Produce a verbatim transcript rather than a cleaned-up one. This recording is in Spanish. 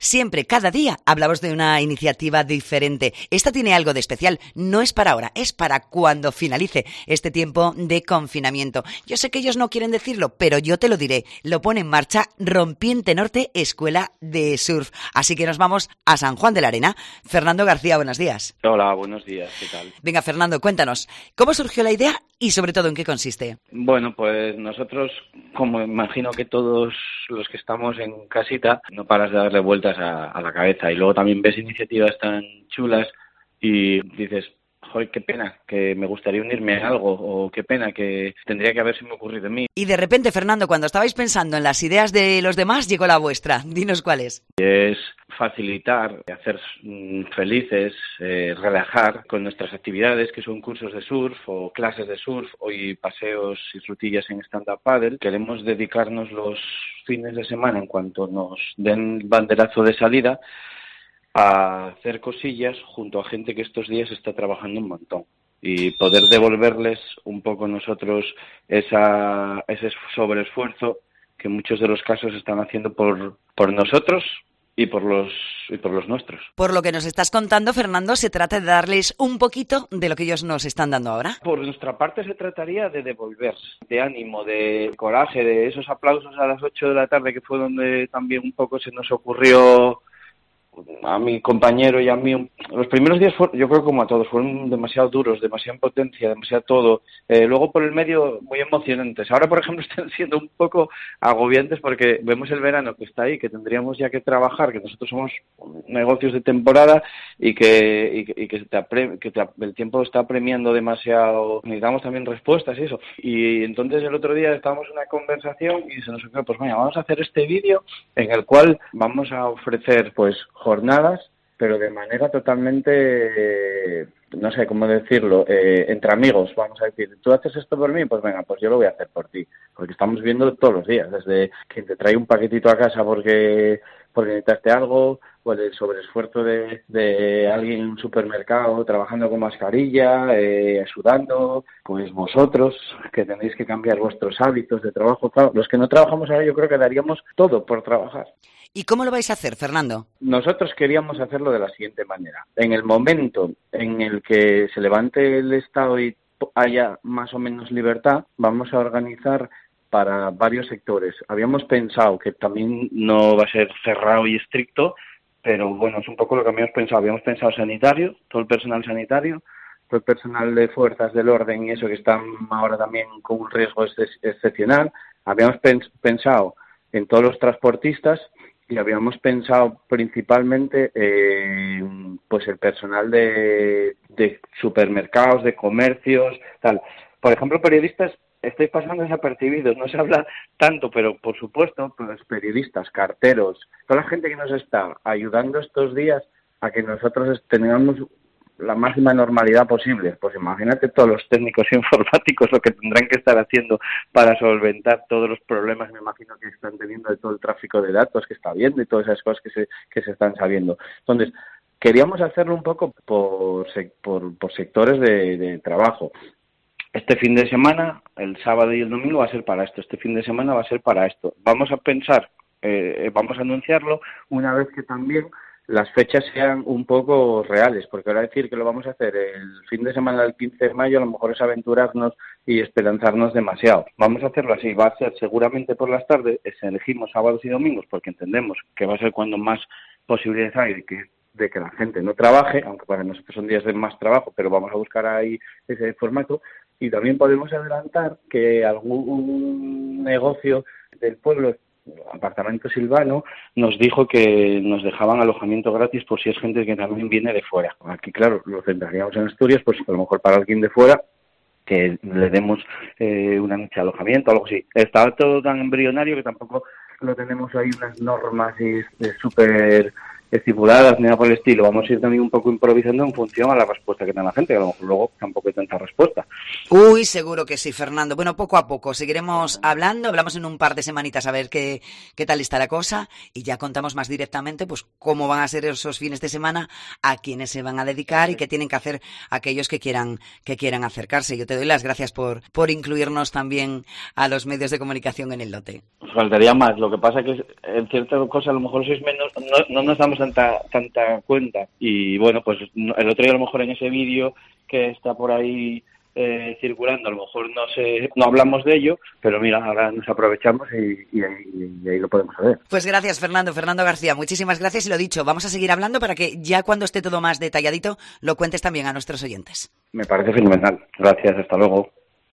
Siempre, cada día, hablamos de una iniciativa diferente. Esta tiene algo de especial. No es para ahora, es para cuando finalice este tiempo de confinamiento. Yo sé que ellos no quieren decirlo, pero yo te lo diré. Lo pone en marcha Rompiente Norte Escuela de Surf. Así que nos vamos a San Juan de la Arena. Fernando García, buenos días. Hola, buenos días, ¿qué tal? Venga, Fernando, cuéntanos, ¿cómo surgió la idea y sobre todo en qué consiste? Bueno, pues nosotros, como imagino que todos los que estamos en casita, no paras de darle vueltas a, a la cabeza y luego también ves iniciativas tan chulas y dices, joder, qué pena, que me gustaría unirme a algo, o qué pena, que tendría que haberse me ocurrido a mí. Y de repente, Fernando, cuando estabais pensando en las ideas de los demás, llegó la vuestra. Dinos cuál es. Es facilitar, hacer felices, eh, relajar con nuestras actividades, que son cursos de surf o clases de surf, hoy paseos y rutillas en stand-up paddle. Queremos dedicarnos los fines de semana, en cuanto nos den banderazo de salida, a hacer cosillas junto a gente que estos días está trabajando un montón y poder devolverles un poco nosotros esa, ese sobreesfuerzo que en muchos de los casos están haciendo por, por nosotros y por los y por los nuestros. Por lo que nos estás contando, Fernando, se trata de darles un poquito de lo que ellos nos están dando ahora. Por nuestra parte se trataría de devolver, de ánimo, de coraje, de esos aplausos a las ocho de la tarde, que fue donde también un poco se nos ocurrió a mi compañero y a mí. Los primeros días, fueron, yo creo como a todos, fueron demasiado duros, demasiada potencia, demasiado todo. Eh, luego por el medio, muy emocionantes. Ahora, por ejemplo, están siendo un poco agobiantes porque vemos el verano que está ahí, que tendríamos ya que trabajar, que nosotros somos negocios de temporada y que, y que, y que, te apre, que te, el tiempo está apremiando demasiado. Necesitamos también respuestas y eso. Y entonces el otro día estábamos en una conversación y se nos ocurrió, pues vaya, vamos a hacer este vídeo en el cual vamos a ofrecer, pues, jornadas, pero de manera totalmente, eh, no sé cómo decirlo, eh, entre amigos, vamos a decir, ¿tú haces esto por mí? Pues venga, pues yo lo voy a hacer por ti, porque estamos viendo todos los días, desde quien te trae un paquetito a casa porque porque necesitaste algo, o el sobreesfuerzo de, de alguien en un supermercado trabajando con mascarilla, eh, sudando, pues vosotros, que tenéis que cambiar vuestros hábitos de trabajo. Claro, los que no trabajamos ahora yo creo que daríamos todo por trabajar. ¿Y cómo lo vais a hacer, Fernando? Nosotros queríamos hacerlo de la siguiente manera. En el momento en el que se levante el Estado y haya más o menos libertad, vamos a organizar para varios sectores. Habíamos pensado que también no va a ser cerrado y estricto, pero bueno, es un poco lo que habíamos pensado. Habíamos pensado sanitario, todo el personal sanitario, todo el personal de fuerzas del orden y eso, que están ahora también con un riesgo ex- excepcional. Habíamos pens- pensado en todos los transportistas y habíamos pensado principalmente eh, pues el personal de, de supermercados, de comercios, tal. Por ejemplo, periodistas, estáis pasando desapercibidos, no se habla tanto, pero por supuesto, pues periodistas, carteros, toda la gente que nos está ayudando estos días a que nosotros tengamos la máxima normalidad posible. Pues imagínate todos los técnicos informáticos lo que tendrán que estar haciendo para solventar todos los problemas, me imagino, que están teniendo de todo el tráfico de datos que está habiendo y todas esas cosas que se que se están sabiendo. Entonces, queríamos hacerlo un poco por por, por sectores de, de trabajo. Este fin de semana, el sábado y el domingo va a ser para esto, este fin de semana va a ser para esto. Vamos a pensar, eh, vamos a anunciarlo una vez que también las fechas sean un poco reales, porque ahora decir que lo vamos a hacer el fin de semana del quince de mayo a lo mejor es aventurarnos y esperanzarnos demasiado. Vamos a hacerlo así, va a ser seguramente por las tardes, elegimos sábados y domingos porque entendemos que va a ser cuando más posibilidades hay de que de que la gente no trabaje, aunque para nosotros son días de más trabajo, pero vamos a buscar ahí ese formato. Y también podemos adelantar que algún negocio del pueblo, Apartamento Silvano, nos dijo que nos dejaban alojamiento gratis por si es gente que también viene de fuera. Aquí, claro, lo centraríamos en Asturias, pues a lo mejor para alguien de fuera que le demos eh, una noche de alojamiento, algo así. Está todo tan embrionario que tampoco lo tenemos ahí unas normas y súper estipuladas ni nada por el estilo. Vamos a ir también un poco improvisando en función a la respuesta que tenga la gente, que a lo mejor luego tampoco hay tanta respuesta. Uy, seguro que sí, Fernando. Bueno, poco a poco seguiremos hablando, hablamos en un par de semanitas a ver qué, qué tal está la cosa y ya contamos más directamente pues cómo van a ser esos fines de semana, a quiénes se van a dedicar y qué tienen que hacer aquellos que quieran que quieran acercarse. Yo te doy las gracias por, por incluirnos también a los medios de comunicación en el lote. Faltaría más. Lo que pasa es que en ciertas cosas a lo mejor sois menos, no, no nos damos tanta tanta cuenta. Y bueno, pues el otro día a lo mejor en ese vídeo que está por ahí eh, circulando, a lo mejor no sé, no hablamos de ello, pero mira, ahora nos aprovechamos y, y, y, y ahí lo podemos saber. Pues gracias, Fernando, Fernando García, muchísimas gracias y lo dicho, vamos a seguir hablando para que ya cuando esté todo más detalladito lo cuentes también a nuestros oyentes. Me parece fenomenal. Gracias, hasta luego.